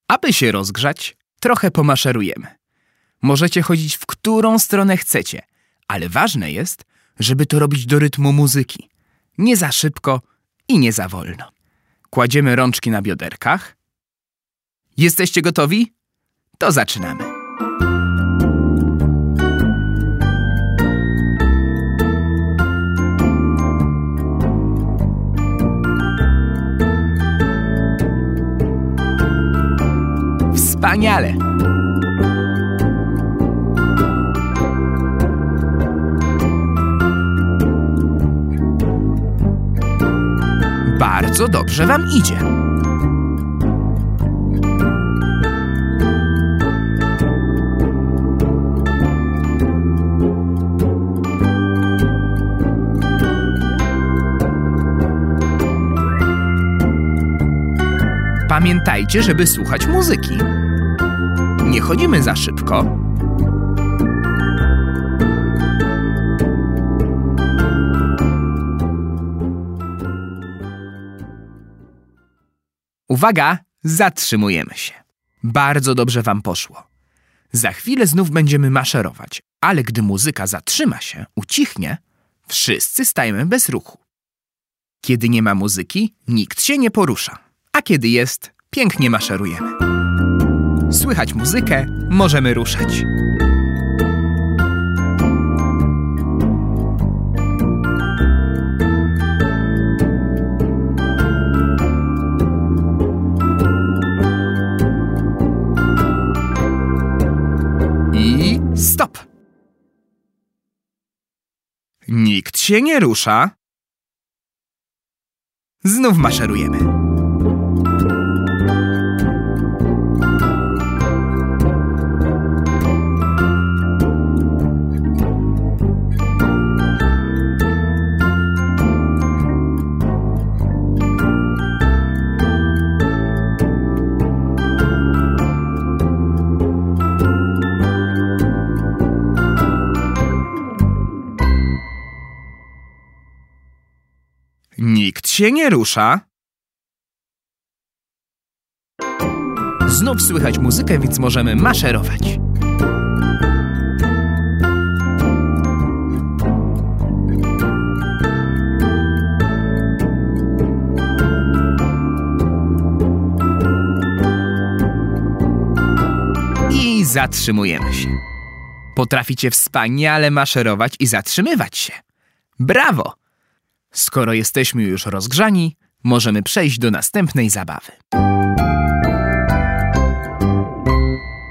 Aby się rozgrzać, trochę pomaszerujemy. Możecie chodzić w którą stronę chcecie, ale ważne jest, żeby to robić do rytmu muzyki. Nie za szybko i nie za wolno. Kładziemy rączki na bioderkach. Jesteście gotowi? To zaczynamy. Wspaniale! Bardzo dobrze wam idzie. Pamiętajcie, żeby słuchać muzyki. Nie chodzimy za szybko. Uwaga, zatrzymujemy się. Bardzo dobrze wam poszło. Za chwilę znów będziemy maszerować, ale gdy muzyka zatrzyma się, ucichnie, wszyscy stajemy bez ruchu. Kiedy nie ma muzyki, nikt się nie porusza, a kiedy jest, pięknie maszerujemy. Słychać muzykę, możemy ruszać. I stop! Nikt się nie rusza. Znów maszerujemy. Nikt się nie rusza. Znów słychać muzykę, więc możemy maszerować. I zatrzymujemy się. Potraficie wspaniale maszerować i zatrzymywać się. Brawo! Skoro jesteśmy już rozgrzani, możemy przejść do następnej zabawy.